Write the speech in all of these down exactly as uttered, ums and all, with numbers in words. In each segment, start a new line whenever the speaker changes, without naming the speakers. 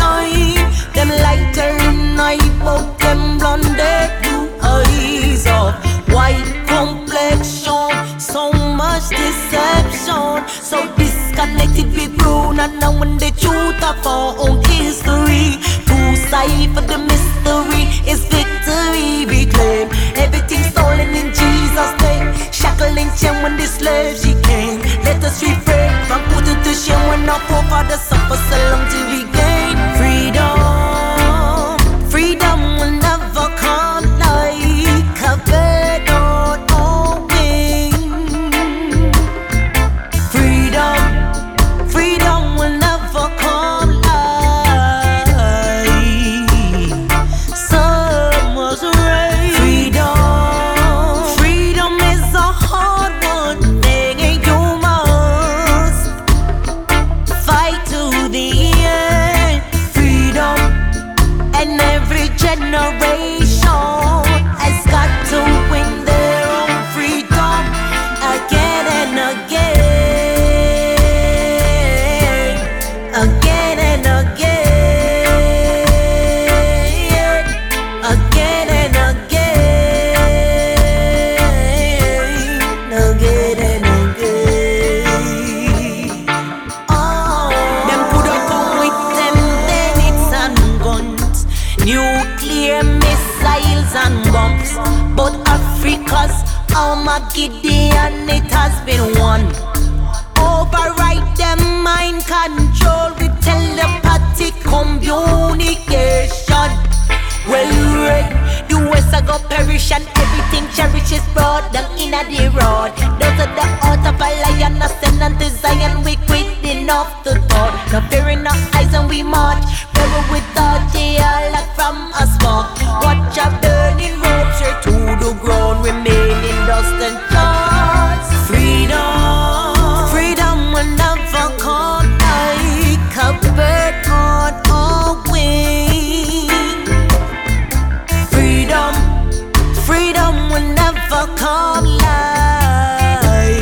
shine. Them lighter in night, but them blinded blue eyes of white complexion. So much deception, so disconnected with brown, and now when the truth of our own history, two sides for the mystery is victory. We claim everything stolen in Jesus' name. Shackling chain when the slave she came. Let us refrain from putting to shame when our forefathers suffer so long to regain freedom. Freedom will never come like a bird on a wing. Freedom, freedom will never come like summer's rain. Freedom, freedom is a hard one thing, and you must fight to the end. Freedom, and every generation has got to win their own freedom again and again, again and again, again and again, again and again. Oh, them coulda come with them bullets and guns, nuclear missiles and bombs, but Africa's Armageddon, it has been won. Override them mind control with telepathic communication. Well read, the West a go perish and everything cherished is brought down in a the road. Those are the heart of a lion, ascend unto Zion, we quit enough to thought. No fear in our eyes and we march, rebel without jail like from a smoke. Watch a burning rope straight to the ground, remaining dust and charts. Freedom, freedom will never come like a bird on a wing. Freedom, freedom will never come like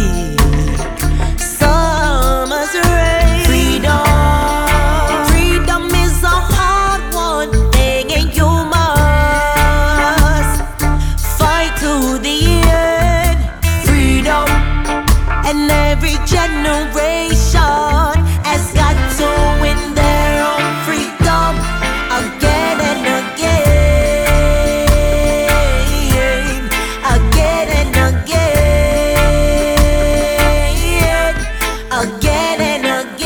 summer's rain. Freedom, freedom is a hard one thing, and you must fight to the end. Freedom, and every generation has got to win their own freedom again and again, again and again, again and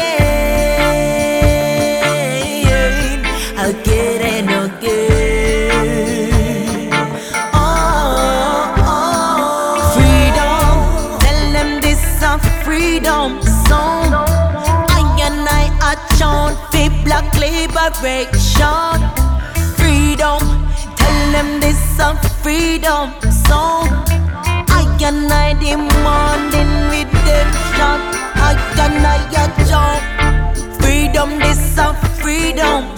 again, again and again. Oh, oh, freedom. Tell them this a freedom song. I and I a chant for black liberation. Freedom. Tell them this a freedom song. I and I demanding redemption. I and I a chant freedom. This a freedom